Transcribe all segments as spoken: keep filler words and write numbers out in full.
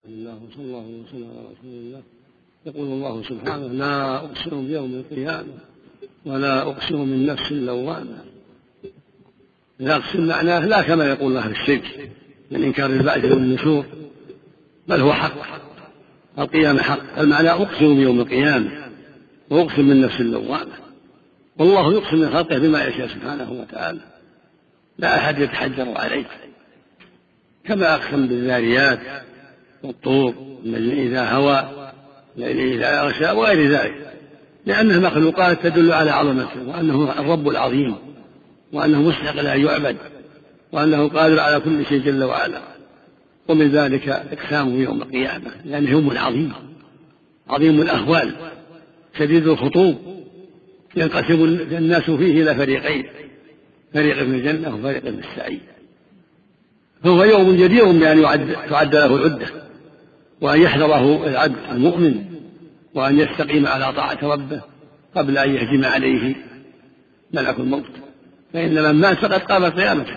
الله صلى الله عليه وسلم على رسول الله. يقول الله سبحانه: لا أقسم بيوم القيامة ولا أقسم من نفس لوامة. لا أقسم معناه لا كما يقول أهل الشرك من إنكار البعث والنشور، بل هو حق، القيامة حق. المعنى أقسم بيوم القيامة وأقسم من نفس لوامة، والله يقسم من خلقه بما يشاء سبحانه وتعالى، لا أحد يتحجر عليه، كما أقسم بالذاريات والطور النجم إذا هوى الليل إذا يغشى وغير ذلك، لأنها مخلوقات تدل على عظمته وأنه الرب العظيم وأنه مستحق أن يعبد وأنه قادر على كل شيء جل وعلا. ومن ذلك إقسامه يوم القيامة لأنه يوم عظيم عظيم الأهوال شديد الخطوب، ينقسم الناس فيه إلى فريقين، فريق في الجنة وفريق في السعير. فهو يوم جدير بأن تعد له العدة وأن يحذره العبد المؤمن وأن يستقيم على طاعة ربه قبل أن يهجم عليه ملك الموت، فإن من مات فقد قامت قيامته.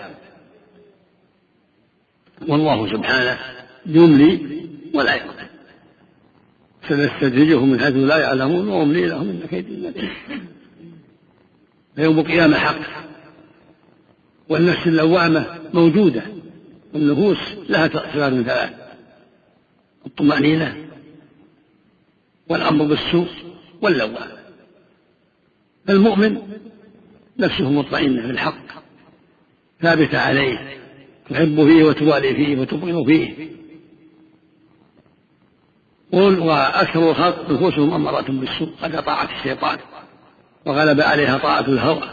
والله سبحانه يملي ولا يقتل، سنستدرجهم من حيث لا يعلمون وأملي لهم إن كيدي متين. فيوم القيامة حق، والنفس اللوامة موجودة، والنفوس لها صفات ثلاث: الطمأنينة والأمر بالسوء واللوامة. المؤمن نفسه مطمئنة بالحق ثابتة عليه، تحب فيه وتوالي فيه وتبغض فيه. وأكثر الخلق نفوسهم أمارة بالسوء قد أطاعت الشيطان وغلب عليها طاعة الهوى.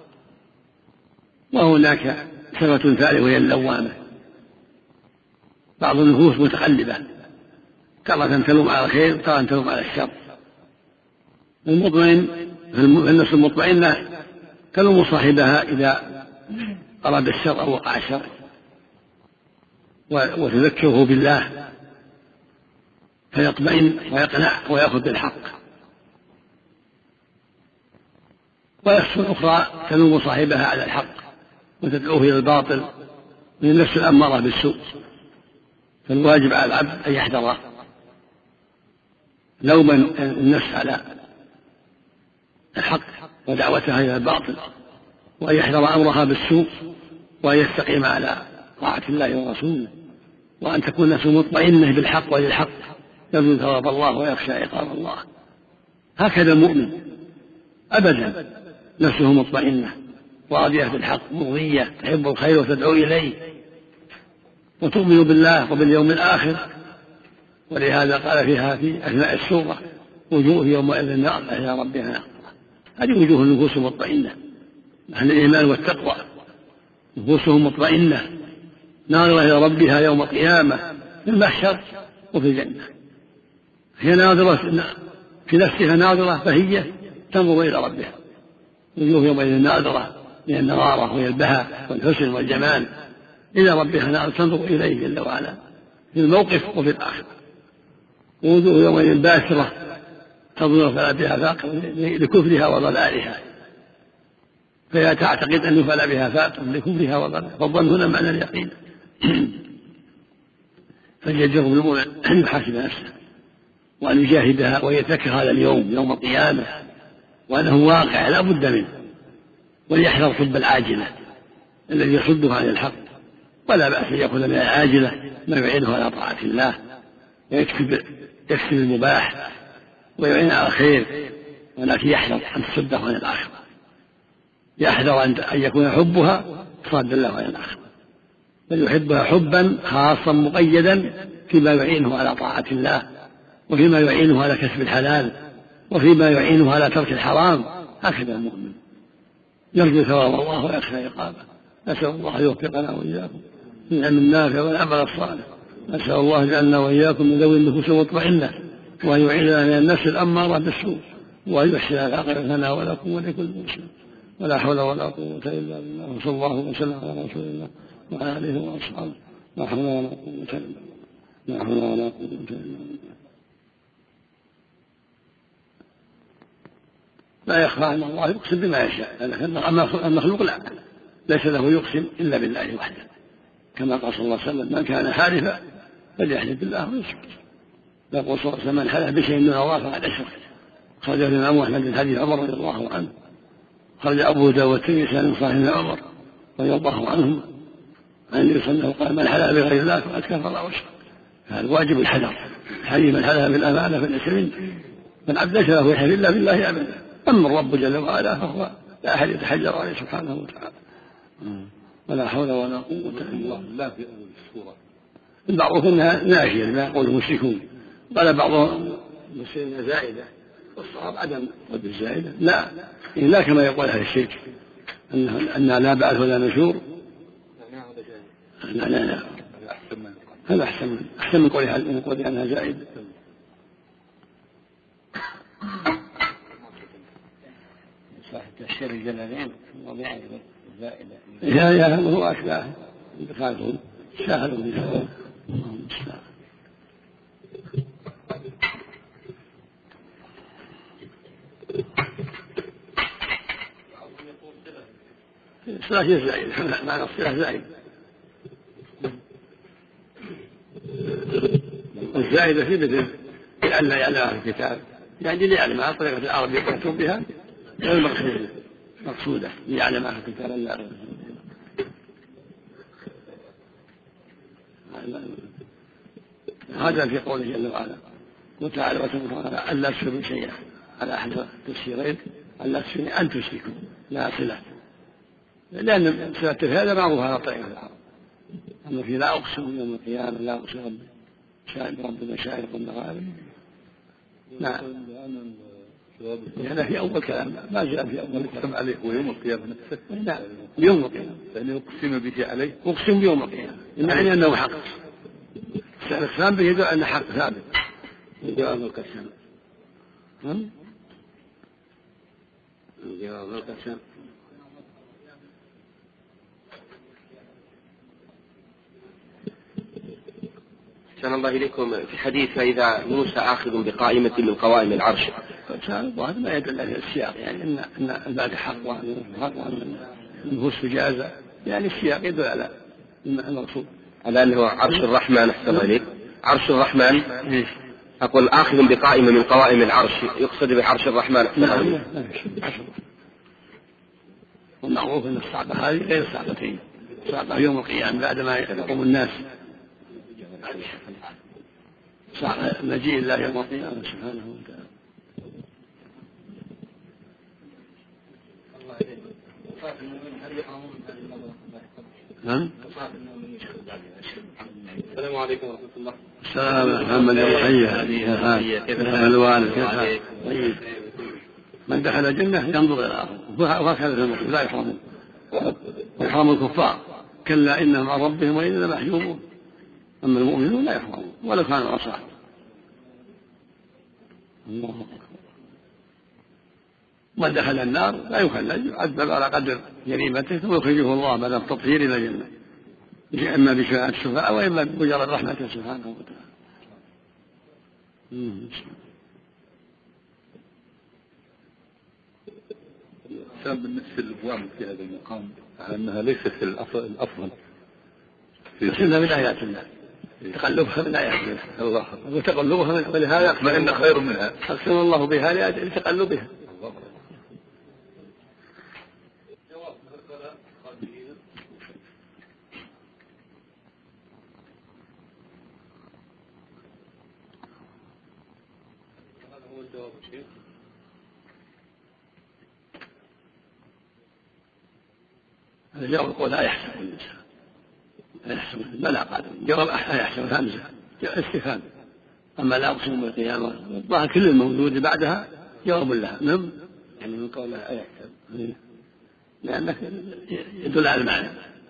وهناك صفة ثالثة وهي اللوامة. بعض النفوس متقلبة، ترى تلوم على الخير وترى تلوم على الشر. المطمئن النفس المطمئنة تلوم صاحبها إذا أراد الشر أو وقع الشر وتذكره بالله فيطمئن ويقنع ويأخذ بالحق. ونفس أخرى تلوم صاحبها على الحق وتدعوه إلى الباطل من النفس الأمارة بالسوء. فالواجب على العبد أن يحذر لوم النفس على الحق ودعوتها إلى الباطل، وأن يحذر أمرها بالسوء، وأن يستقيم على طاعة الله ورسوله، وأن تكون نفسه مطمئنة بالحق وللحق، يرجو ثواب الله ويخشى عقاب الله. هكذا المؤمن أبدا نفسه مطمئنة راضية بالحق مرضية، تحب الخير وتدعو إليه وتؤمن بالله وباليوم الآخر. ولهذا قال فيها في أثناء السورة: وجوه يومئذ ناظرة إلى ربها ناظرة. هذه وجوه النفوس المطمئنة أهل الإيمان والتقوى، نفوسهم مطمئنة ناظرة إلى ربها يوم القيامة في المحشر وفي الجنة. هي ناظرة في نفسها ناظرة، فهي تنظر إلى ربها. وجوه يومئذ ناظرة من النظارة وهي البهاء والحسن والجمال إلى ربها ناظرة تنظر إليه جل وعلا في الموقف وفي الآخرة. ووجوه يومئذ باسرة تنظر فلا بها فاقر لكفرها وضلالها، فهي تعتقد أنه فلا بها فاقر لكفرها وضلالها، فالظن هنا معنى اليقين. فليجره المؤمن أن يحاسب نفسه وأن يجاهدها ويتذكر هذا اليوم يوم القيامة وأنه واقع لا بد منه، وليحذر حب العاجلة الذي يصده عن الحق، ولا بأس أن يأخذ من العاجلة ما يعينه على طاعة الله ويكسب يكسب المباح ويعين على الخير، ولكن يحذر أن تصده عن الآخرة، يحذر أن يكون حبها صاد الله عن الآخرة، بل يحبها حبا خاصا مقيدا فيما يعينه على طاعة الله، وفيما يعينه على كسب الحلال، وفيما يعينه على ترك الحرام. هكذا المؤمن يرجو ثواب الله ويخشى عقابه. نسأل الله يوفقنا وإياكم للعلم النافع والعمل الصالح. نسأل الله جعلنا وإياكم من ذوي النفوس المطمئنة، وأن يعيذنا من النفس الأمارة بالسوء، وأن يحسن العاقبة لنا ولكم ولكل مسلم. ولا حول ولا قوة إلا بالله. وصلى الله وسلم على رسول الله وعلى آله وأصحابه. لا حول ولا قوة إلا بالله. لا حول ولا قوة إلا بالله. لا يخفى أن الله يقسم بما يشاء، لكن المخلوق لا، ليس له يقسم إلا بالله وحده، كما قال صلى الله عليه وسلم: من كان حالفا فليحلف بالله ويسكت. يقول صلى الله عليه وسلم من حلف بشيء دون الله فقد أشرك. خرج الإمام أحمد من حديث عمر رضي الله عنه، خرج أبو داود والترمذي من صحيح عمر رضي الله عنهما عن النبي صلى الله عليه وسلم قال من حلف بغير الله فقد كفر واشرك. هذا واجب الحذر. حديث من حلف بالأمانة فليس منه، من عبد ليس له يحلف إلا بالله أبدا. أما الرب جل وعلا فهو لا أحد يتحجر عليه سبحانه وتعالى. ولا حول ولا قوة إلا بالله. في أول السورة المعروف أنها ناهية لما يقول المشركون، قال بعضهم مسلمين زائدة، والصواب عدم قد الزائدة لا، لا كما يقول أهل الشرك أنها لا بعث ولا نشور. لا لا لا هذا أحسن أحسن من قولها من قولها أنها زائدة. صاحب تفسير الجلالين وضع زائدة يا يا هو أشباه بخاتهم شاهدوا بها. الصلاة هي زائدة، معنى الصلاة زائدة. الزائدة في مثل لئلا يعلم أهل الكتاب، يعني ليعلم على طريقة العرب يكتب بها غير مقصودة مقصودة ليعلم أهل الكتاب لا غير. هذا في قوله جل وعلا وتعالى وتعالى ألا تشركوا شيئا على أحد تفسيرين، ألا تشركوا أن تشركوا لا صلة، لأن صلة هذا معروف على طريقة العرب. أما في لا أقسم يوم القيامة لا أقسم برب المشارق والمغارب. نعم هذا في أول كلام ما جاء في أول كلام عليه ويوم القيامة نفسه. نعم يوم القيامة يعني أقسم به عليه، أقسم بيوم القيامة يعني أنه حق. الإقسام به يدل أن حق ثابت جواب القسم. جواب القسم أحسن الله إليكم. في حديث فإذا موسى آخذ بقائمة من قوائم العرش، وهذا ما يدل على السياق، يعني أن أن البعد حق وأنه استجازة، يعني السياق يدل على المقصود على أنه عرش الرحمن. أحسن الله إليك. عرش الرحمن أقول آخذ بقائمة من قوائم العرش يقصد بعرش الرحمن. نعم والمعروف أن الصعبة هذه غير صعبتين، صعبة يوم القيامة بعدما يقوم الناس، صعب مجيء الله يوم القيامة سبحانه وتعالى. نعم. السلام عليكم ورحمة الله. السلام محمد وحيا كيف الوالد كيف طيب. من دخل الجنة ينظر إلى الآخر وهكذا في المسلم لا يحرمون ويحرم الكفار كلا إنهم عن ربهم وإننا محجوبون، أما المؤمنون لا يحرمون ولو كانوا عصاة. الله أكبر. من دخل النار لا يخلد يعذب على قدر جريمته ثم يخرجه الله بعد التطهير إلى الجنة، إما بشفاعة الشفاعة وإما بمجرد رحمته سبحانه وتعالى. بالنسبة للأبواب في هذا المقام أنها ليست الأفضل بس إنها من آيات الله، تقلبها من آيات الله وتقلبها من ولهذا ما إن خير منها أقسم الله بها لتقلبها. هذا جواب القول لا يحسب الإنسان لا يحسب ما لا قادم جواب لا يحسب همزة استفهام. أما لا أقسم بالقيامة الظاهر كل الموجود بعدها جواب لها نعم يعني من قول لا يحسب لأنك يدل على المعنى.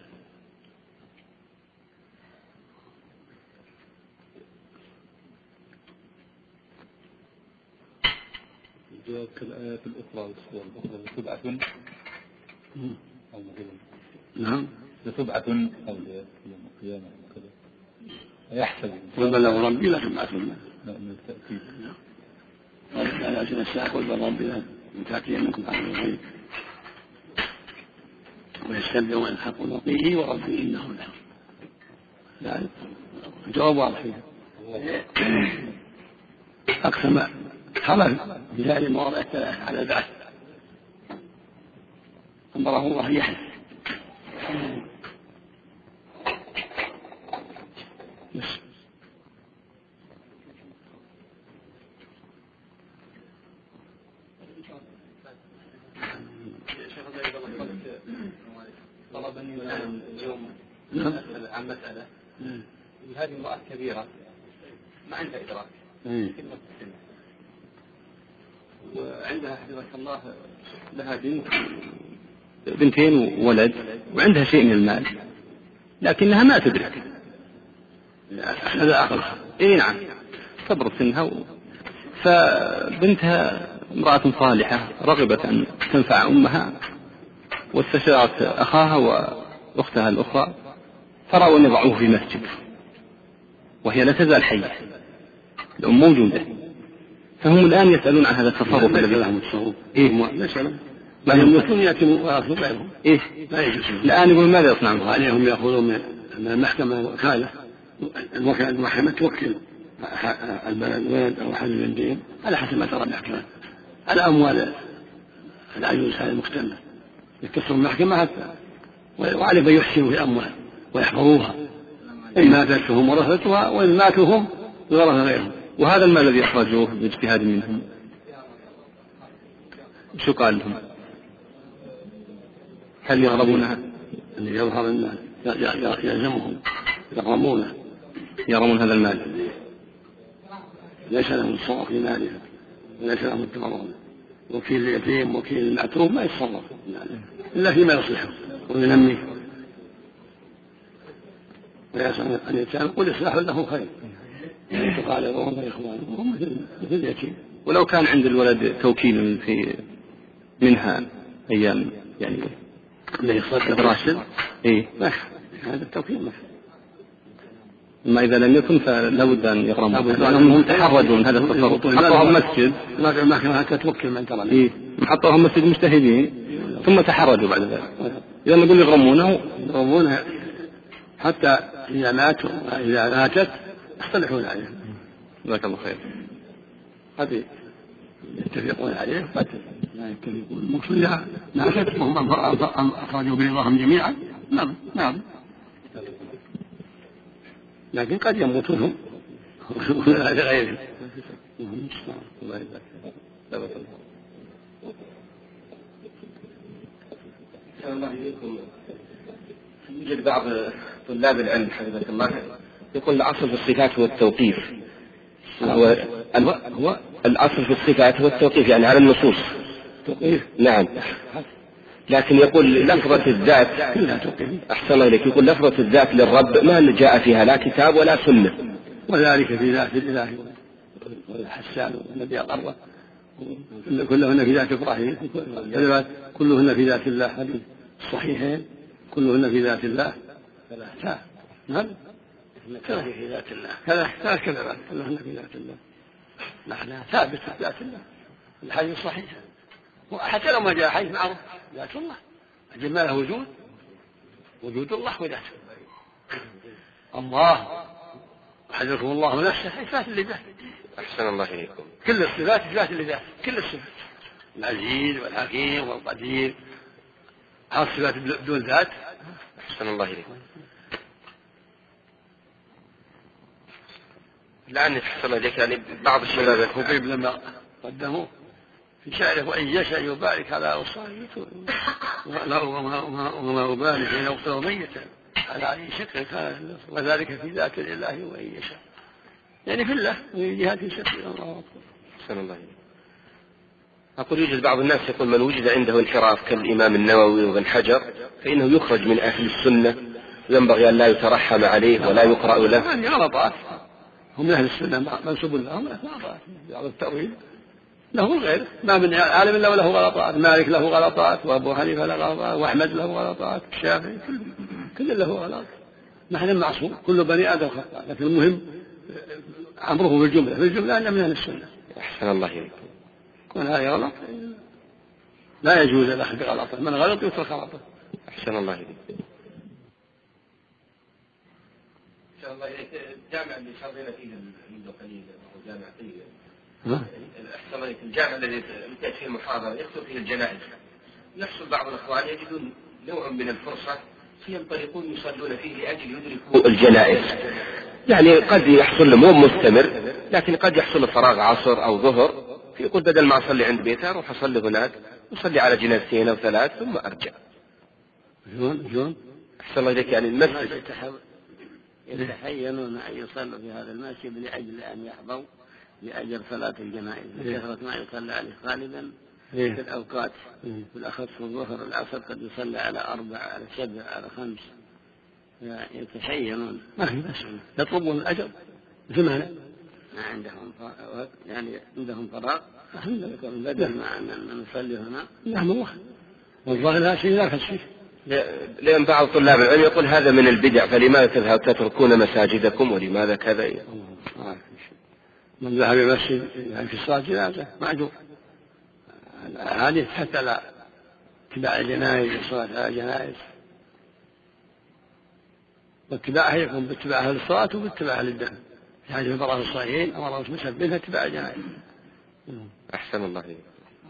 الجواب كالآيات الأخرى والسور الأخرى لتبعثن أو نعم لتبعثن أو يوم القيامة وكذا يحسب قل بلغ ربي لا تبعثن من التأكيد على أجل الساعة قل بلغ ربي لا تأتينكم عن الغيب ويستبدئون الحق وقيله وربي إنه له لا الجواب واضح فيها. أقسم حلف في هذه المواضع الثلاث على البعث، أمره الله يحلف. طلبني اليوم عن مسألة، هذه امرأة كبيرة ما عندها إدراك، كلمة السن، وعندها حفظك الله لها بنت بنتين وولد، وعندها شيء من المال لكنها ما تدرك. هذا عقلها. اي نعم، كبر سنها و... فبنتها امرأة صالحة رغبت أن تنفع أمها، واستشارت أخاها وأختها الأخرى فرأوا أن يضعوه في مسجد، وهي لا تزال حية، الأم موجودة، فهم الآن يسألون عن هذا التصرف الذي لهم التصرف. إيه مثلا ما يملكون يتم ويأخذون غيرهم. إيه لا يجوز. الآن يقول ماذا يصنعون؟ عليهم يأخذون من المحكمة وكالة، المحكمة توكل الولد أو أحد البنتين على حسب ما ترى المحكمة على أموال العجوز هذه المختلة، يكسر المحكمة حتى وعليه من يحسنوا في الأموال ويحفظوها، إن ماتت فهم ورثتها وإن ماتوا هم ورث غيرهم. وهذا المال الذي أخرجوه باجتهاد منهم شو قال لهم؟ هل يغرمونها؟ أن يظهر المال يلزمهم يغرمونه، يغرمون هذا المال، ليس لهم التصرف في مالها وليس لهم التمرن. وكيل اليتيم وكيل المعتوه ما يتصرف إلا فيما يصلحه وينميه، ويسأل أن يتعلم قل إصلاح له خير، تقالبهم فإخوانهم هم مثل اليتيم. ولو كان عند الولد توكيل في منها أيام يعني اللي يصدق راشد إيه هذا التوكيل ماشي. ما إذا لم يكن فلا بد أن يغرموا، لأنهم تحرجوا من هذا التصرف، حطوهم مسجد ما المحكمة حتى توكل من ترى إيه حطوهم مسجد مجتهدين ثم تحرجوا بعد ذلك. إذا نقول يغرمونه يغرمونه حتى إذا ماتوا إذا ماتت يصطلحون عليه. جزاك الله خير. هذه يتفقون عليه قد لا يتفقون. المقصود إذا ماتت وهم أخرجوا برضاهم جميعا نعم نعم، لكن قد يموتون هم لغيرهم. الله يجزاك. الله يجزيكم. يوجد بعض طلاب العلم حفظك الله يقول الأصل في الصفات هو التوقيف، هو هو الأصل في الصفات هو التوقيف يعني على النصوص. توقيف نعم، لكن يقول لفظة الذات أحسن الله إليك، يقول لفظة الذات للرب ما جاء فيها لا كتاب ولا سنة، وذلك في ذات الإله والحسان والنبي قرة كلهن في ذات إبراهيم، كلهن في ذات الله، هذه الصحيحين كلهن في ذات الله ثلاثة. نعم كذا في ذات الله كذا كذا كذا كلهن في ذات الله، معناها ثابت في ذات الله. الحديث صحيح، وحتى لو ما جاء حديث معروف ذات الله، أجل ما له وجود وجود الله وذاته. الله حذركم الله نفسه إثبات لذاته. أحسن الله إليكم. كل الصفات إثبات لذاته، كل الصفات، العزيز والحكيم والقدير، هذه الصفات بدون ذات. أحسن الله إليكم. الآن أحسن الله يعني بعض الشباب الخطيب لما قدموا في شعره وإن يشاء يبارك على أوصاله وما أبالي حين أوصله ميتا على أي شكل كان، وذلك في ذات الله وإن يشاء يعني في الله من جهة شكل. الله أكبر. أحسن الله إليكم. أقول يوجد بعض الناس يقول من وجد عنده انحراف كالإمام النووي وابن حجر فإنه يخرج من أهل السنة، ينبغي أن لا يترحم عليه ولا يقرأ له. يعني غلطات، هم أهل السنة منسوب لهم غلطات، بعض التأويل له غير، ما من عالم إلا وله غلطات، مالك له غلطات وأبو حنيفة له غلطات وأحمد له غلطات الشافعي كل كل له غلطات، نحن معصوم كل بني آدم خطأ، لكن المهم أمره في الجملة في الجملة أن من أهل السنة. أحسن الله إليكم. كون هذا غلط لا يجوز الأخذ بغلطه، من غلط يترك غلطه. أحسن الله إليكم. شاء الله الجامع اللي شرينا فيه منذ قليل هو جامع طيب. أحسن عليك الجامع الذي تأتي فيه المحاضرة يكثر فيه الجنائز. يحصل بعض الأخوان يجدون نوع من الفرصة فينطلقون يصلون فيه لأجل يدركوا الجنائز. يعني قد يحصل له مو مستمر لكن قد يحصل فراغ عصر أو ظهر فيقول بدل ما أصلي عند بيته أروح أصلي هناك أصلي على جنازتين أو ثلاث ثم أرجع. شلون شلون؟ أحسن الله إليك يعني المسجد يتحينون أن يصلوا في هذا المسجد لأجل أن يحظوا لأجل صلاة الجنائز لكثرة ما يصلى عليه غالبا في الأوقات بالأخص في الظهر العصر قد يصلى على أربع على سبع على خمس يتحينون ما في بس يطلبون الأجر مثل ما ما عندهم يعني عندهم فراغ بدل ما أن نصلي هنا. نعم الله والظاهر لا شيء لا فيه. لأن بعض طلاب العلم يقول هذا من البدع فلماذا تذهب تتركون مساجدكم ولماذا كذا؟ من ذهب إلى المسجد يعني في الصلاة جنازة معجور. هذه حتى لا اتباع الجنائز الصلاة على الجنائز واتباعها يكون باتباع أهل الصلاة وباتباع أهل الدم. في هذه المرأة الصحيحين أمر المسلم بها اتباع الجنائز. أحسن الله إليك.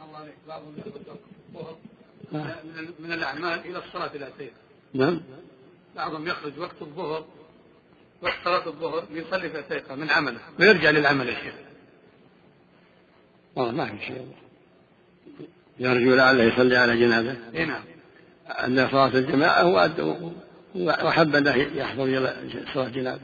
من الأعمال إلى الصلاة الأتية. نعم. بعضهم يخرج وقت الظهر وقت صلاة الظهر يصلي في أتيقة من عمله ويرجع للعمل الشيخ. والله ما في شيء. يرجو لعله يصلي على جنازة. إيه نعم. أن صلاة الجماعة هو وحب أنه يحضر إلى صلاة جنازة.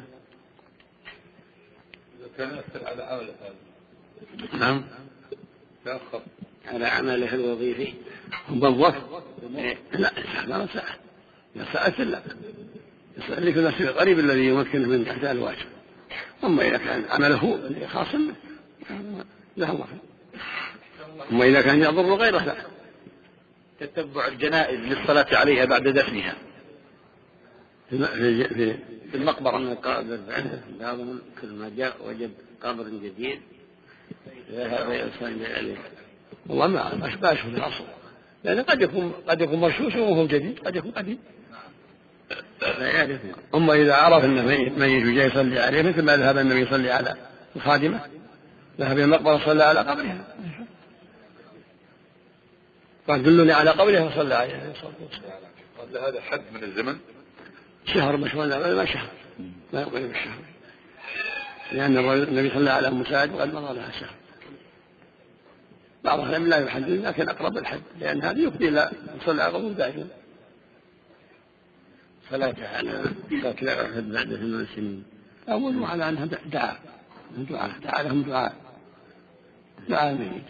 إذا كان يأثر على عمله هذا. نعم. تأخر. على عمله الوظيفي. بالضبط. لا لا ساعة. لا ساعة لا. يصلي في المسجد القريب الذي يمكنه من تحت الواجب. أما إذا كان عمله خاص له الله. أما إذا كان يضر غيره لا. تتبع الجنائز للصلاة عليها بعد دفنها في في في المقبرة. المقابر بعضهم كل ما جاء وجد قبر جديد ذهب يصلي عليه. والله ما أشباش في الأصل لأن قد يكون قد يكون مرشوش وهو جديد قد يكون قديم. أما إذا عرف أنه ميت وجاء يصلي عليه مثل ما ذهب النبي يصلي على الخادمة ذهب إلى المقبرة صلى على قبرها قال دلني على قبرها وصلى عليه. قال هذا حد من الزمن شهر مشهور ما شهر لا يقل بالشهر لأن النبي صلى على مساعد وقد مضى لها شهر. بعض العلماء لا يحدد لكن أقرب الحد لأن هذا يفضي إلى صلى على قبر دائما. صلاة على قتلى أحد بعد ثمان سنين أول على أنها دعاء دعاء دعاء لهم دعاء دعاء الميت.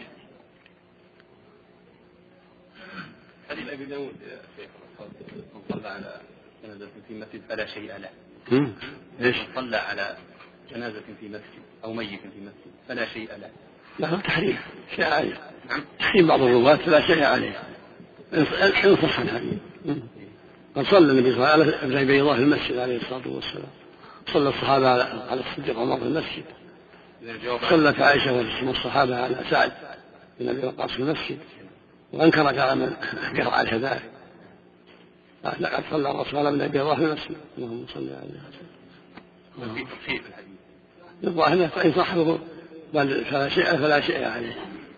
حديث أبي داود يا شيخ من صلى على جنازة في مسجد فلا شيء له. ليش؟ من صلى على جنازة في مسجد أو ميت في مسجد فلا شيء له. لا تحريف شيء عليه. نعم. تحريم بعض الرواة لا شيء عليه. إن صح الحديث. قد صلى النبي صلى الله عليه وسلم على بيضاء في المسجد عليه الصلاة والسلام. صلى الصحابة على الصديق عمر في المسجد. صلت عائشة والصحابة على سعد بن أبي وقاص في المسجد. وأنكر على من قرأ على ذلك. لقد صلى الرسول على ابن أبي الله في المسجد. اللهم صل عليه وسلم. في الحديث. الظاهر فإن صحبه بل فلا شيء فلا شيء عليه.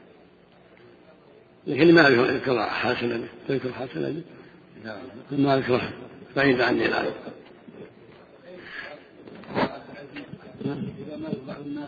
لكن ما يذكر حسنا يذكر حسنا ما يذكر بعيد عني الآن. إذا ما يطبع الناس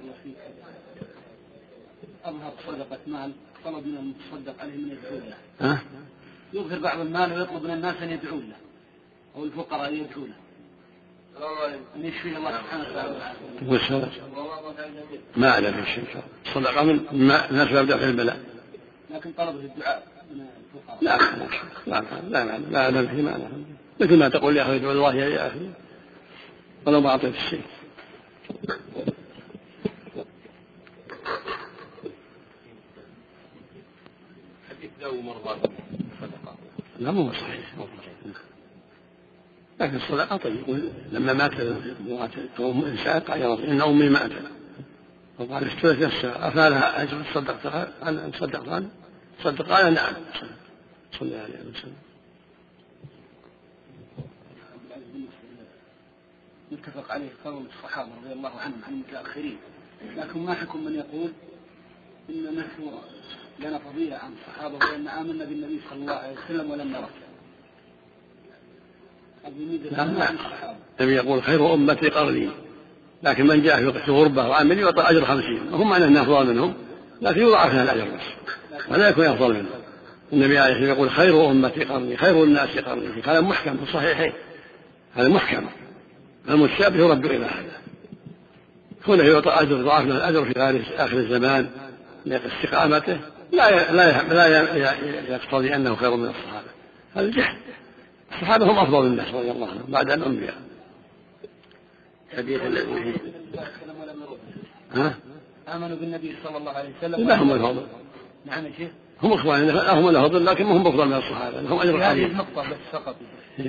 أظهر صدقة مال طلب من المتصدق عليه من يدعو له. يظهر بعض المال ويطلب من الناس أن يدعو له أو الفقراء أن يدعو له أن يشفيه الله سبحانه وتعالى. ما أعلم شيء صدقة من الناس لا يبدأ في البلاء لكن طلبه الدعاء من الفقراء لا لا لا لا لا أعلم فيه ما أعلم مثل ما تقول يا أخي ادعو الله يا أخي ولو ما أعطيت الشيء. حديث ذو مرضات صدقة لا مو صحيح لكن الصدقة طيب. لما مات قوم إنسان قال يا رب إن أمي ماتت وقال اشتريت نفسها أفعلها أجر صدقتها أنا صدقت أنا صدق قال نعم صلى الله عليه وسلم. متفق عليه قول الصحابة رضي الله عنهم عن المتأخرين، لكن ما حكم من يقول إن نحن لنا فضيلة عن الصحابة وأن آمنا بالنبي صلى الله عليه وسلم ولم نره؟ النبي يقول خير أمتي قرني، لكن من جاء في وقت غربة وعمل يعطى أجر خمسين، وهم معنى أنه أفضل منهم لكن يضاعف لها الأجر بس ولا يكون أفضل منهم. النبي عليه الصلاة والسلام يقول خير أمتي قرني، خير الناس قرني، هذا محكم في الصحيحين، هذا محكم. المتشابه يرد إلى هذا، هنا يعطى أجر ضعف له الأجر في آخر الزمان لاستقامته، لا لا لا يقتضي أنه خير من الصحابة، هذا الجهل. الصحابة هم أفضل الناس رضي الله عنهم بعد الأنبياء. حديث الذي ها آمنوا بالنبي صلى الله عليه وسلم لا هم الفضل. نعم يا شيخ، هم إخوان هم الفضل لكن هم أفضل من الصحابة، هم أجر هذه النقطة بس فقط،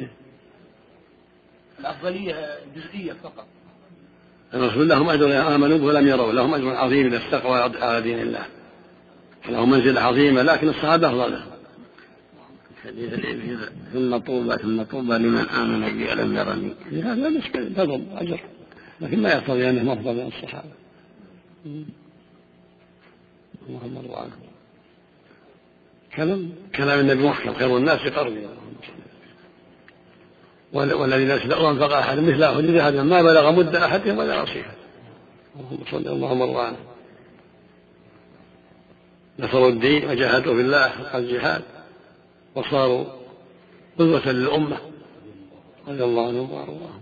الأفضلية جزئية فقط. الرسول لهم أجر آمنوا ولم يروا، لهم أجر عظيم إذا استقوا على دين الله، لهم منزلة عظيمة، لكن الصحابة أفضل لهم. حديث الإبن ثم طوبى ثم طوبى لمن آمن بي ولم يرني، هذا مشكلة فضل أجر، لكن ما يقتضي أنه أفضل من الصحابة. اللهم صل على كلام كلام النبي محكم خير الناس قرني، والذي لا يسبق أنفق أحد مثله لذهب ما بلغ مد أحدهم ولا نصيفه. اللهم صل اللهم الله عنه. نصروا الدين وجاهدوا في الله حق الجهاد وصاروا قدوة للأمة رضي الله عنهم وأرضاهم.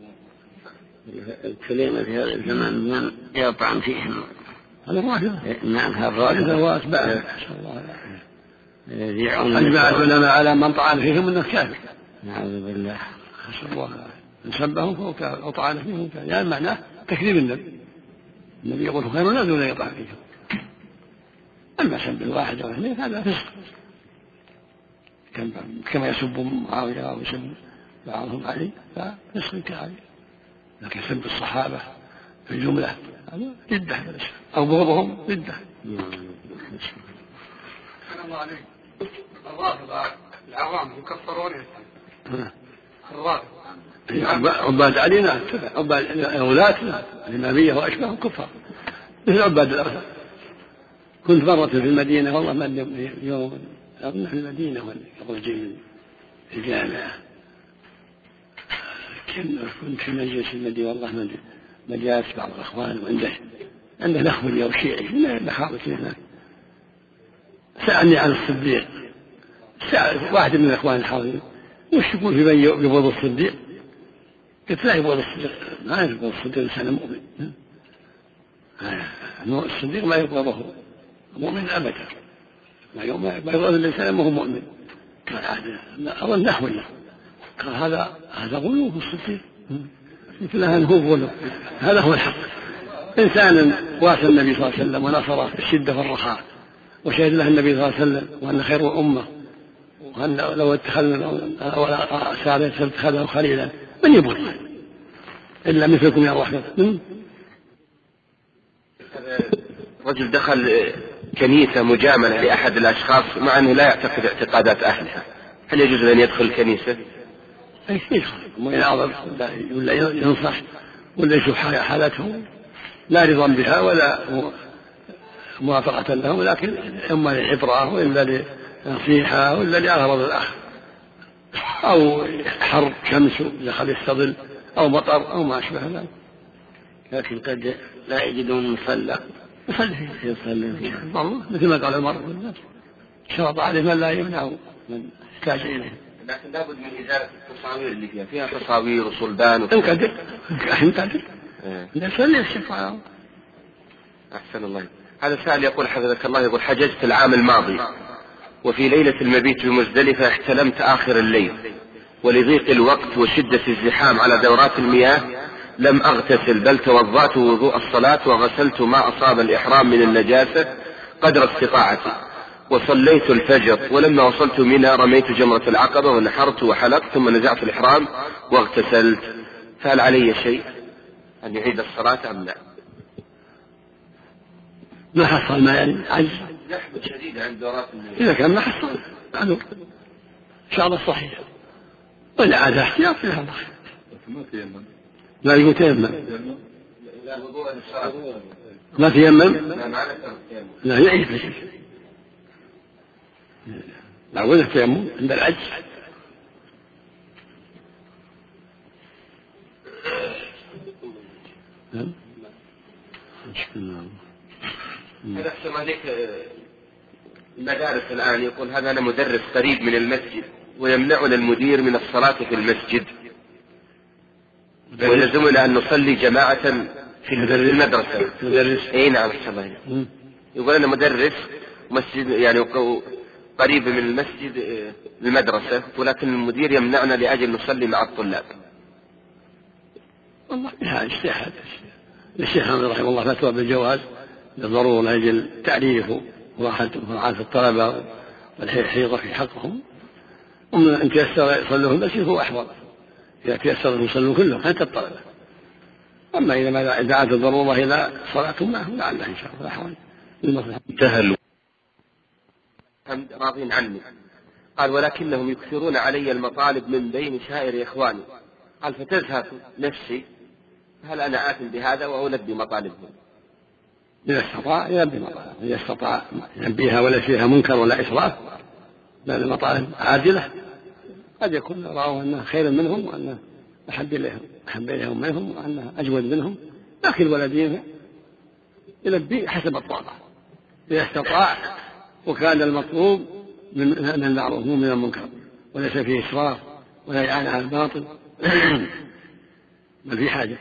الكلمة في هذا الزمان من يطعن فيهم هذا الرافضة، نعم هذا وأتباعه نسأل الله العافية. أجمع العلماء على من طعن فيهم أنه كافر، نعوذ بالله، نسأل الله العافية. من سبهم فهو كافر أو طعن فيهم كافر، يعني معناه تكذيب النبي. النبي يقول خير الناس ولا يطعن فيهم. أما سب الواحد أو اثنين هذا فسق، كما يسب معاوية أو يسب بعضهم علي ففسق كعلي، لكن سب الصحابة في الجملة هذا ردة أو بغضهم ردة. الله عليك. الرافضة العوام يكفرون الرافضة عباد علينا عباد الولاة الإمامية وأشباههم كفار مثل عباد الأرض. كنت مرة في المدينة والله ما يوم أظن في المدينة قبل جيل في الجامعة، كنت في مجلس المدينة والله مجالس بعض الأخوان وعنده عنده نخبة أو شيعي من مخابط هناك، سألني عن الصديق، سأل واحد من الأخوان الحاضرين وش يقول في من يبغض الصديق؟ قلت لا يبغض الصديق، ما يبغض الصديق إنسان مؤمن، الصديق ما يبغضه مؤمن أبدا، ما يبغض الإنسان ما هو مؤمن. قال هذا أظن نحو الله، قال هذا هذا غلو في الصديق، مثل هذا هو غلو، هذا هو الحق. إنسان واسى النبي صلى الله عليه وسلم ونصره في الشدة والرخاء وشهد له النبي صلى الله عليه وسلم وأن خير الأمة، وأن لو اتخذنا سعد اتخذه خليلا من يبغض إلا مثلكم يا الرحمة. رجل دخل كنيسة مجاملة لأحد الأشخاص مع أنه لا يعتقد اعتقادات أهلها، هل يجوز أن يدخل الكنيسة؟ أي يدخل ويناظر ولا ينصح ولا يشوف حالته، لا رضا بها ولا موافقة لهم، لكن إما للعبرة وإلا لنصيحة وإلا لأغراض الآخر، أو حر شمس دخل يستظل أو مطر أو ما أشبه ذلك. لكن قد لا يجدون مصلى يصلي فيه يصلي فيه مثل ما قال عمر بن شرط عليه من لا يمنع من يحتاج إليه. لكن لابد من إزالة التصاوير اللي فيها فيها تصاوير وصلبان انقدر انقدر يصلي الشفاعة. أحسن الله. هذا سائل يقول حفظك الله، يقول حججت العام الماضي وفي ليلة المبيت بمزدلفة احتلمت آخر الليل، ولضيق الوقت وشدة الزحام على دورات المياه لم أغتسل، بل توضأت وضوء الصلاة وغسلت ما أصاب الإحرام من النجاسة قدر استطاعتي، وصليت الفجر، ولما وصلت منى رميت جمرة العقبة ونحرت وحلقت ثم نزعت الإحرام واغتسلت، فهل علي شيء أن يعيد الصلاة أم لا؟ ما حصل ما يعني عجز زحمة شديدة عند دورات المياه. إذا كان ما حصل معذور إن شاء الله صحيح، ولا عاد احتياط فيها الله. لا يتيمم ما تيمم لا يعيش بشيء لا ولا تيمم عند العجز. هذا أحسن عليك. المدارس الآن يقول هذا أنا مدرس قريب من المسجد ويمنعنا المدير من الصلاة في المسجد ويلزمنا أن نصلي جماعة في المدرسة. مدرس أي نعم أحسن. يقول أنا مدرس مسجد يعني قريب من المسجد المدرسة ولكن المدير يمنعنا لأجل نصلي مع الطلاب. والله هذا اجتهاد. الشيخ حامد رحمه الله فتوى بالجواز للضرورة لأجل تعريف وراحة الطلبة والحيطة في حقهم. ومن أن تيسر يصلوا في المسجد هو أحوط، إذا تيسر أن يصلوا كلهم حتى الطلبة. أما إذا ما دعت الضرورة إلى صلاة معهم لعله إن شاء الله حول المصلحة. انتهى راضين عني. قال ولكنهم يكثرون علي المطالب من بين سائر إخواني. قال فتزهق نفسي هل أنا آثم بهذا وألبي مطالبهم؟ إذا استطاع يلبي مطالبهم، إذا استطاع يلبيها ولا فيها منكر ولا إسراف بل المطالب عادلة. قد يكون رأوا أنه خير منهم وأنه أحب إليهم أحب إليهم منهم وأنه أجود منهم، لكن الولدين يلبي حسب الطاقة إذا استطاع وكان المطلوب من المعروف مو من المنكر وليس فيه إسراف ولا إعانة على الباطل بل في حاجة.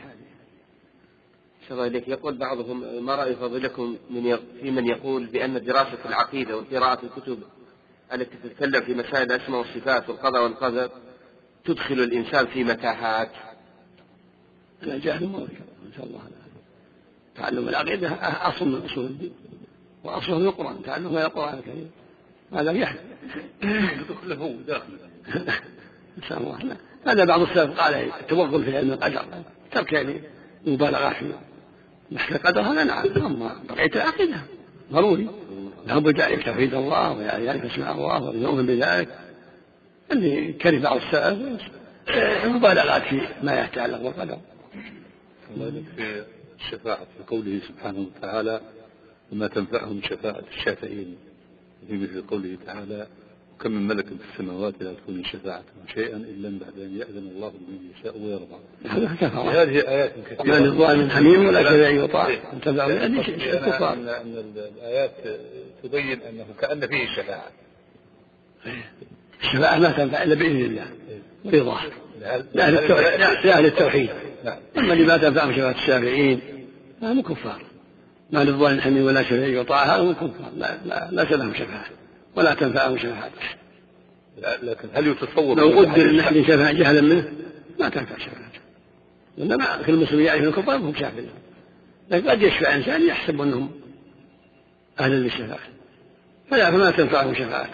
يقول بعضهم ما رأي فضيلكم من في من يقول بأن دراسة العقيدة وقراءة الكتب التي تتكلم في مسائل الأسماء والصفات والقضاء والقدر تدخل الإنسان في متاهات؟ أنا جاهل ما إن شاء الله. تعلم العقيدة أصل من أصول الدين وأصله من القرآن، تعلمها القرآن الكريم هذا يحل دخله داخل إن شاء الله. هذا بعض السلف قال التوغل في علم القدر ترك يعني مبالغة في نحو القدر هذا نعم. أما بقية العقيدة ضروري لابد ذلك توحيد الله ويعرف اسماء الله ويؤمن بذلك. اللي كره بعض السلف مبالغات في ما يتعلق بالقدر. في الشفاعة في قوله سبحانه وتعالى وما تنفعهم شفاعة الشافعين، في مثل قوله تعالى وكم من ملك في السماوات لا تكون شفاعتهم شيئا إلا بعد أن يأذن الله لمن يشاء ويرضى. هذه آيات كثيرة. لا للظالم حميم ولا كذا يطاع. أنت أن الآيات تبين أنه كأن فيه شفاعة. الشفاعة ما تنفع إلا بإذن الله ورضاه لأهل التوحيد. أما اللي ما تنفعهم شفاعة الشافعين فهم كفار. ما للظالم حميم ولا شفاعة يطاع هذا هم كفار لا لا لا لهم شفاعة ولا تنفعهم شفاعة. لكن هل يتصور لو قدر أن أحد شفاعة جهلا منه ما تنفع شفاعته، إنما كل المسلمين يعرف الكفار هم شافعين. لكن قد يشفع إنسان يحسب أنهم أهلا للشفاعة فلا فما تنفعهم شفاعته.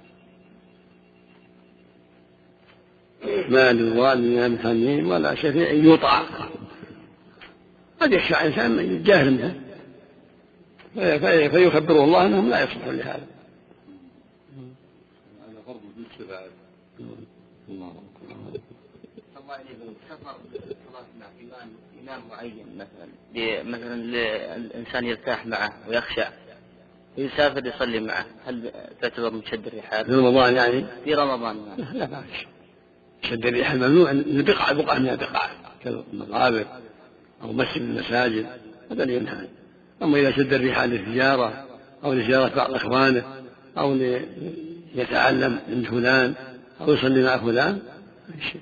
ما للظالم من حميم ولا شفيع يطاع. قد يشفع إنسان جاهل منه فيخبره الله أنهم لا يصلحون لهذا. هذا فرض بالشفاعة. الله سفر صلاة مع إمام إمام معين مثلا مثلا الإنسان يرتاح معه ويخشع ويسافر يصلي معه هل تعتبر من شد الرحال؟ في رمضان يعني؟ في رمضان لا ما شد الرحال ممنوع. البقعة بقعة من البقعة كالمقابر أو مسجد من المساجد هذا اللي ينهى. أما إذا شد الرحال للتجارة أو لزيارة بعض إخوانه أو ليتعلم من فلان أو يصلي مع فلان شيء.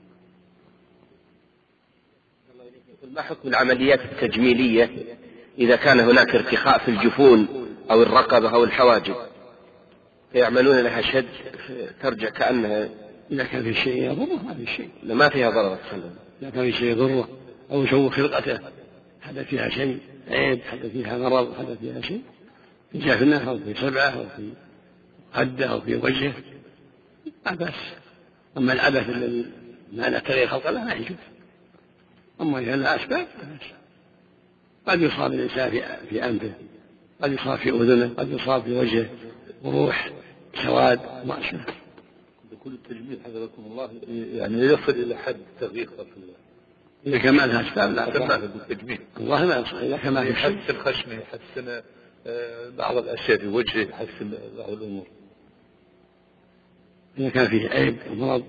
ما حكم العمليات التجميلية إذا كان هناك ارتخاء في الجفون أو الرقبة أو الحواجب فيعملون لها شد ترجع كأنها؟ إذا كان في شيء يضره ما في شيء. ما فيها ضرر. إذا كان في شيء يضره أو يشوه خلقته حدث فيها شيء عيب حدث فيها مرض حدث فيها شيء في جفنه أو في سبعه أو في خده أو في وجهه لا بأس. أما العبث الذي ما نتغير خلق له ما يجوز. أما إذا لا أسباب قد يصاب الإنسان في أنفه قد يصاب في أذنه قد يصاب في وجهه وروح سواد ما أشبه. كل التجميل حفظكم الله يعني يصل إلى حد تغيير خلق الله. إذا كان ما لها أسباب لا تمام بالتجميل. الله ما يصح إذا كان ما يحسن خشمه، يحسن بعض الأشياء في وجهه، يحسن بعض الأمور. إذا كان فيه عيب ومرض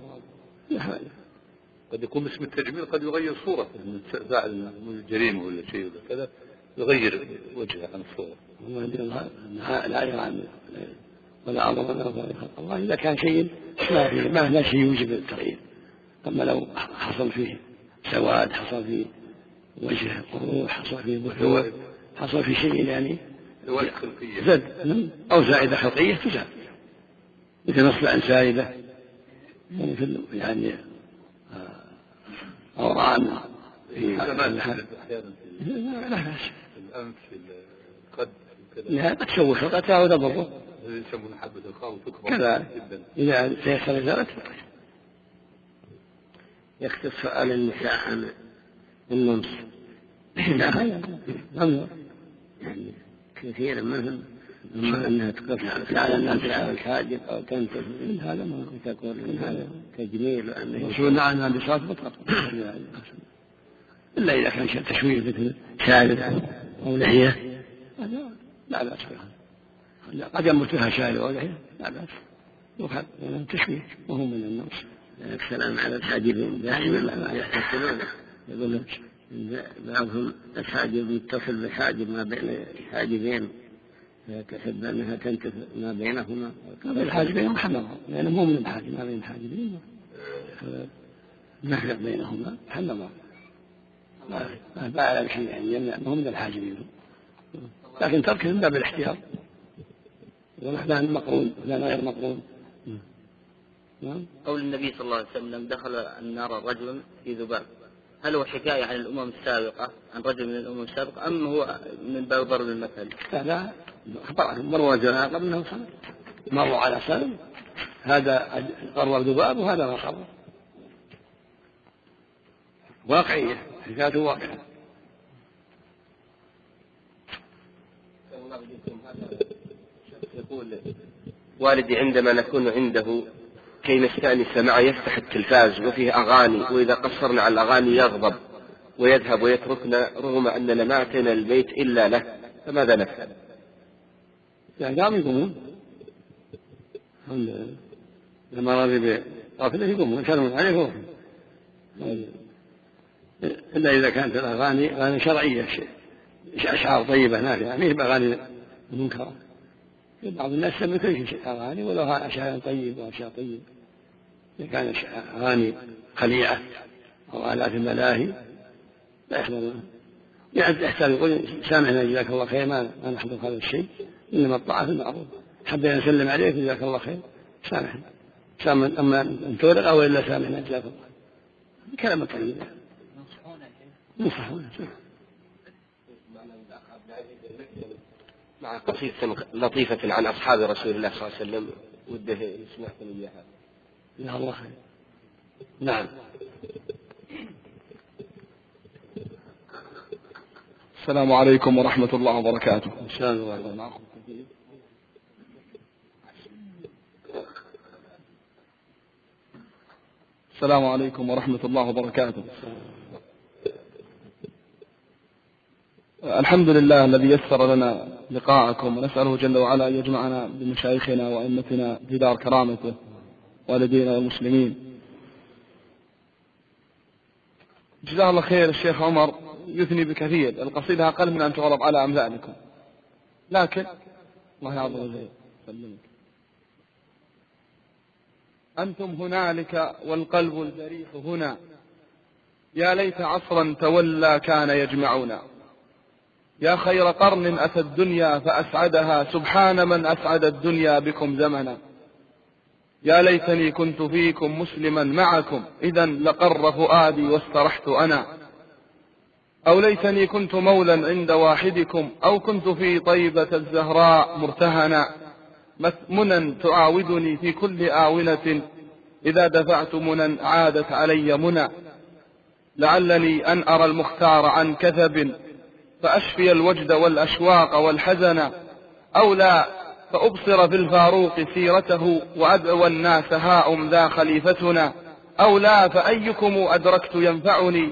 قد يكون اسم التجميل قد يغير صورته من فاعل الجريمة ولا شيء ولا كذا، يغير وجهه عن الصورة. الله لا يرى ولا أعظم ولا خلق الله إذا كان شيء ما فيه ما لا شيء يوجب التغيير. أما لو حصل فيه سواد، حصل فيه وجه قروح، حصل فيه بحور، حصل فيه شيء يعني زد أو زائدة خلقية تزال، مثل مصلع سائدة مثل يعني أورام في لا بأس الأنف القد لا تشوه خلقتها وتضره يسمون حبة الخاء وتكبر كذلك إذا تيسر إزالته. يختص سؤال النساء عن النمس يعني كثيرا منهم أما أنها تقف على الناس على الحاجب أو تنتف من هذا ما تقول من هذا تجميل وأنه رسولنا عنها بصوت مطلق إلا إذا كان شيء تشويه مثل شارب أو لحية هذا لا بأس بها، قد يمتها شارب أو لحية لا بأس يؤخذ تشويه وهو من النمس. السلام على الحاجبين دائما لا يحتفلون، يقول بعضهم الحاجب متصل بحاجب ما بين الحاجبين تحب أنها تنتف ما بينهما. الحاجبين محرم لأنه مو من الحاجب ما بين الحاجبين نفرق بينهما محرم ما فعل شيء يعني يمنع مو من الحاجبين، لكن تركه من باب الاحتياط ولحدان مقرون ولا غير مقرون. قول النبي صلى الله عليه وسلم دخل النار رجل في ذباب، هل هو حكاية عن الأمم السابقة عن رجل من الأمم السابقة أم هو من باب ضرب المثل؟ لا لا أخبر مروا رجلا قبل أنه صنع مروا على سلم هذا قرر ذباب وهذا ما قرر واقعية حكايته واقعة. يقول والدي عندما نكون عنده كي نستأنس معه يفتح التلفاز وفيه أغاني، وإذا قصرنا على الأغاني يغضب ويذهب ويتركنا رغم أننا ما أتينا البيت إلا له، فماذا نفعل؟ يعني قام يقومون لما رضي بغفله يقومون يسلمون عليه إلا إذا كانت الأغاني أغاني شرعية أشعار طيبة نافعة ما هي بأغاني منكرة. بعض الناس يسمى كل شيء أغاني ولو أشعار طيبة وأشياء طيبة. إذا كان أغاني خليعة أو آلات الملاهي لا يحضرون، يحتاج يقول سامحنا جزاك الله خير ما نحضر هذا الشيء، إنما الطاعة في المعروف، حبينا نسلم عليك جزاك الله خير سامحنا سامحنا أما أن تورق أو إلا سامحنا جزاك الله كلام طيب ينصحون. مع قصيدة لطيفة عن أصحاب رسول الله صلى الله عليه وسلم وده يسمعكم إياها. يا الله خير. نعم. السلام عليكم ورحمة الله وبركاته. السلام عليكم. السلام عليكم ورحمة الله وبركاته. الحمد لله الذي يسر لنا لقاءكم، ونسأله جل وعلا أن يجمعنا بمشايخنا وأئمتنا في دار كرامته والدينا والمسلمين. جزاه الله خير. الشيخ عمر يثني بكثير، القصيدة أقل من أن تغرب على أمثالكم، لكن الله يعظم وجهه سلمك. أنتم هنالك والقلب الجريح هنا، يا ليت عصرا تولى كان يجمعنا. يا خير قرن أتى الدنيا فأسعدها، سبحان من أسعد الدنيا بكم زمنا. يا ليتني كنت فيكم مسلما معكم، إذا لقر فؤادي واسترحت أنا. أو ليتني كنت مولا عند واحدكم، أو كنت في طيبة الزهراء مرتهنا. منا تعاودني في كل آونة، إذا دفعت منا عادت علي منى. لعلني أن أرى المختار عن كثب، فأشفي الوجد والأشواق والحزن. أو لا فأبصر في الفاروق سيرته، وأدعو الناس هاؤم ذا خليفتنا. أو لا فأيكم أدركت ينفعني،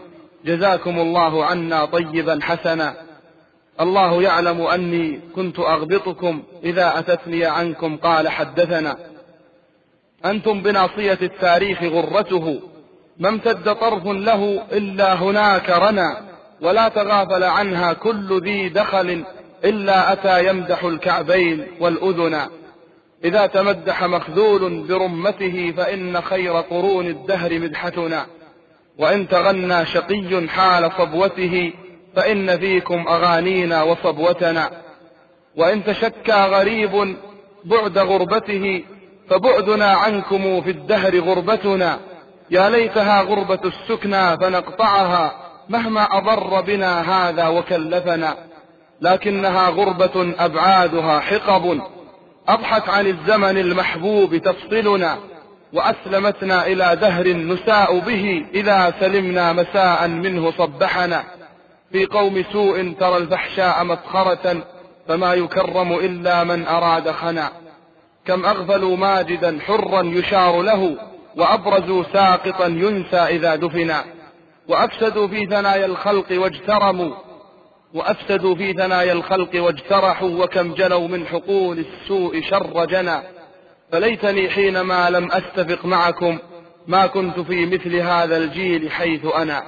جزاكم الله عنا طيبا حسنا. الله يعلم أني كنت أغبطكم إذا أتتني عنكم قال حدثنا. أنتم بناصية التاريخ غرته، ما امتد طرف له إلا هناك رنا، ولا تغافل عنها كل ذي دخل إلا أتى يمدح الكعبين والأذنا. إذا تمدح مخذول برمته فإن خير قرون الدهر مدحتنا، وإن تغنى شقي حال صبوته فإن فيكم أغانينا وصبوتنا. وإن تشكى غريب بعد غربته فبعدنا عنكم في الدهر غربتنا. يا ليتها غربة السكنى فنقطعها مهما أضر بنا هذا وكلفنا، لكنها غربة أبعادها حقب أضحت عن الزمن المحبوب تفصلنا، وأسلمتنا إلى دهر نساء به إذا سلمنا مساء منه صبحنا. في قوم سوء ترى الفحشاء مسخرة فما يكرم إلا من أراد خنا. كم أغفلوا ماجدا حرا يشار له وأبرزوا ساقطا ينسى إذا دفنا. وأفسدوا في ثنايا الخلق واجترموا وأفسدوا في ثنايا الخلق واجترحوا وكم جنوا من حقول السوء شر جنا. فليتني حينما لم أستفق معكم ما كنت في مثل هذا الجيل حيث أنا.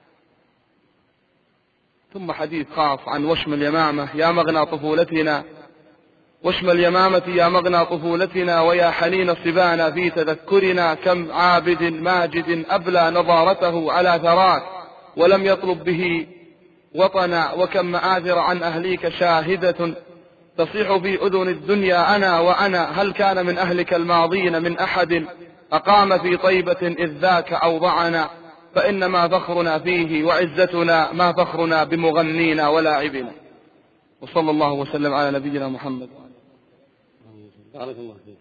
ثم حديث خاص عن وشم اليمامة يا مغنى طفولتنا. وشم اليمامة يا مغنى طفولتنا ويا حنين صبانا في تذكرنا. كم عابد ماجد أبلى نظارته على ثراك ولم يطلب به وطنا. وكم مآثر عن أهليك شاهدة تصيح في أذن الدنيا أنا وأنا. هل كان من أهلك الماضين من أحد أقام في طيبة إذ ذاك أوضعنا. فإنما فخرنا فيه وعزتنا ما فخرنا بمغنينا ولاعبنا. وصلى الله وسلم على نبينا محمد. بارك الله فيك.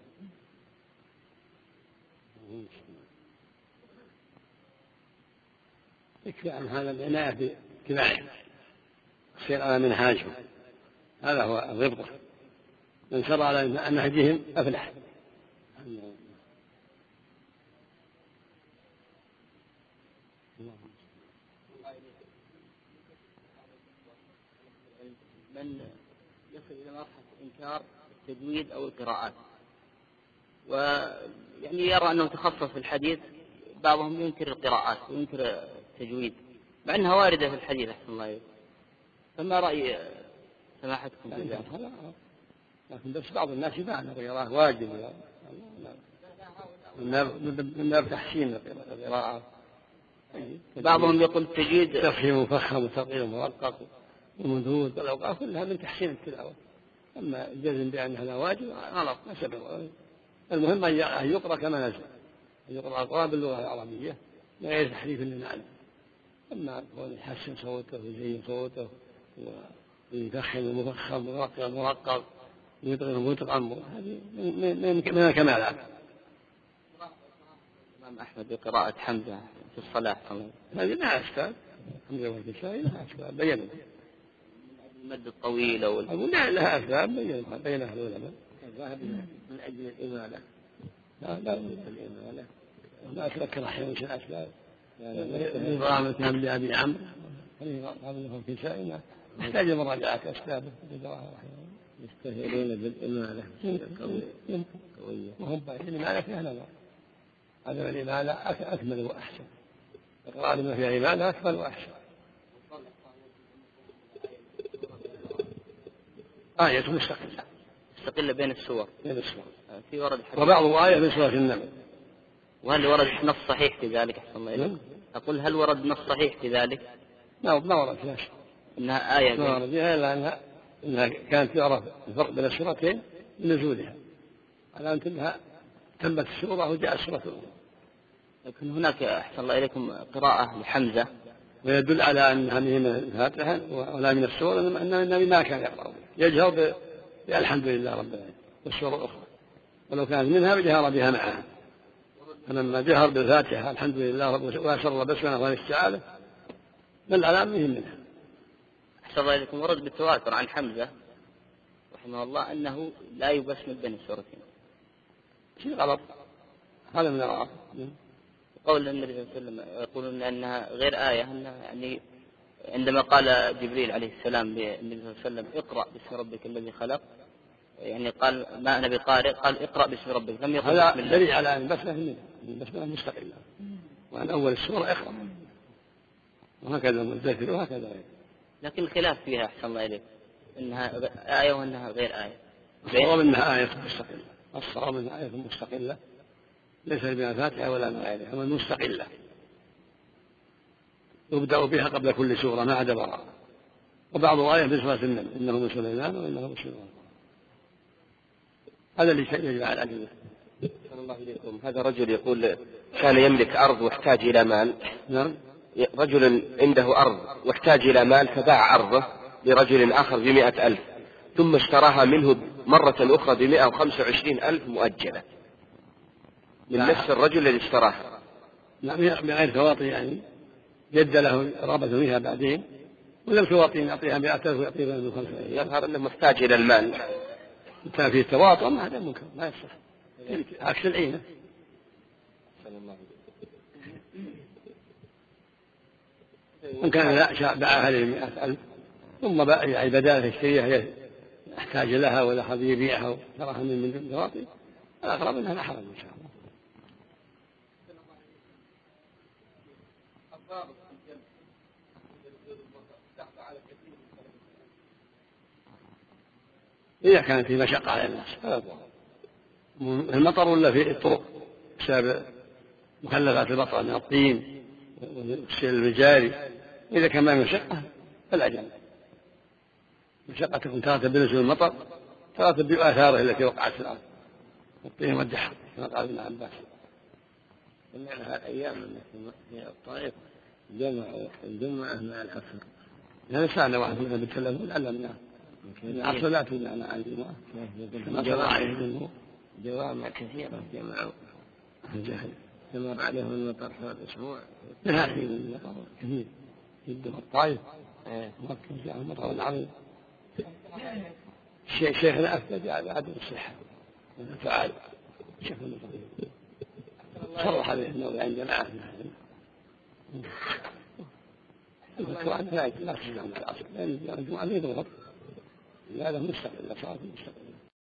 يكفي عن هذا العناية باتباعه السير على منهاجهم، هذا هو الربط. من سر على نهجهم أفلح. من يصل إلى مرحلة إنكار التجويد أو القراءات، ويعني يرى أنه تخصص في الحديث، بعضهم ينكر القراءات وينكر التجويد مع أنها واردة في الحديث. أحسن الله عليكم، فما رأي سماحتكم في ذلك؟ لكن بس بعض الناس يفعل القراءة واجب من باب تحسين القراءة. بعضهم يقول التجويد تفخيم مفخم وترقيم مرقق ومدود والأوقاف كلها من تحسين التلاوة. أما الجزم بأن هذا واجب غلط، ما سبب. المهم أن يقرأ كما نزل، أن يقرأ القرآن باللغة العربية من غير تحريف للمعنى. أما كون يحسن صوته ويزين صوته ويفخم المفخم ويرقق المرقق ويطغي المطعم، هذه من الكمالات. الإمام أحمد بقراءة حمزة في الصلاة هذه لها أسباب، حمزة والكسائي لها أسباب بينها. المد الطويل أو أقول لا لها أسباب بينها بينها العلماء. الذهب من أجل الإمالة. لا لا من أجل الإمالة. لا أتذكر أحيانا وش الأسباب. رغم كان لأبي عمرو قال الكسائي يحتاج مراجعة أسبابه. يستهلون بالإمالة قوية وهم باين الإمالة فيها نظر. هذا الإمالة أكمل وأحسن. القرآن ما فيها إمالة أكمل وأحسن. آية مستقلة مستقلة بين السور بين السور في ورد وبعض آية من سورة النمل. وهل ورد نص صحيح في ذلك؟ أحسن الله إليك. أقول هل ورد نص صحيح في ذلك؟ لا ما ورد فيها إنها آية ما ورد فيها إلا أنها إنها كانت تعرف الفرق بين السورتين بنزولها، على أن كلها تمت السورة وجاءت السورة الأولى. لكن هناك أحسن الله إليكم قراءة لحمزة ويدل على أن هذه من الفاتحة ولا من السورة، أن النبي ما كان يقرأ يجهر بالحمد لله رب العالمين والسورة الأخرى، ولو كانت منها بجهر بها معها. فلما جهر بالفاتحة الحمد لله رب وأسر بسمة والاستعاذة بل على أمهم منها. أحسن الله إليكم ورد بالتواتر عن حمزة رحمه الله أنه لا يبسمل بين السورتين. شيء غلط، هذا من الغلط. قول النبي صلى الله عليه وسلم يقولون أنها غير آية، أنها يعني عندما قال جبريل عليه السلام للنبي صلى الله عليه وسلم اقرأ باسم ربك الذي خلق، يعني قال ما أنا بقارئ، قال اقرأ باسم ربك، لم يقل هذا بسم الله. دليل على أن البسملة البسملة مستقلة، وأن أول السورة اقرأ، وهكذا المدثر وهكذا. لكن الخلاف فيها أحسن الله إليك، إنها آية وأنها غير آية. الصواب أنها آية مستقلة، الصواب أنها آية مستقلة ليس بها فاتحة ولا من غيرها، هو مستقلة يبدأ بها قبل كل سورة ما عدا براءة، وبعض آية بسورة النمل إنه من سليمان وإنه من سليمان. هذا اللي يجب على الأدلة. الله إليكم. هذا رجل يقول كان يملك أرض واحتاج إلى مال. نعم. رجل عنده أرض واحتاج إلى مال فباع أرضه لرجل آخر بمئة ألف، ثم اشتراها منه مرة أخرى بمئة وخمسة وعشرين ألف مؤجلة من نفس الرجل الذي اشتراها. نعم بغير تواطي، يعني جد له رغبة فيها بعدين ولم تواطي يعطيها مئة ألف ويعطيها من خمسة. يظهر أنه محتاج إلى المال. كان فيه تواطؤ ما هذا منكر ما يصح، عكس العينة. إن كان لا باعها لمئة ألف ثم باع بدالها يشتريها يحتاج لها ولا حد يبيعها وتراها من من تواطي، الأقرب أنها لا حرج إن شاء الله. إذا كانت في مشقة على الناس المطر ولا في الطرق بسبب مخلفات المطر من الطين والسيل المجاري، إذا كان ما مشقة فلا جنة. مشقة تكون ترتب بنزول المطر، ترتب بآثاره التي وقعت في الأرض الطين والدحر كما قال ابن عباس. سمعنا الأيام في الطائف جمعوا الجمعة مع العصر. يعني سألنا واحد منهم بالتلفون علمناه العصر لا تمنعنا عن الجمعة كما شرع عليه الجمهور. جوامع كثيرة جمعوا الجهل استمر عليهم المطر حول أسبوع. لا في المطر كثير جدا الطائف ممكن جاء المطر العظيم. شيخنا أفتى على عدم الصحة فعال شيخ المطر صرح به أنه عند جماعة القرآن لا لا تسمع العصر لأن الجمعة لا يضغط لا له مستقل لا صار مستقل.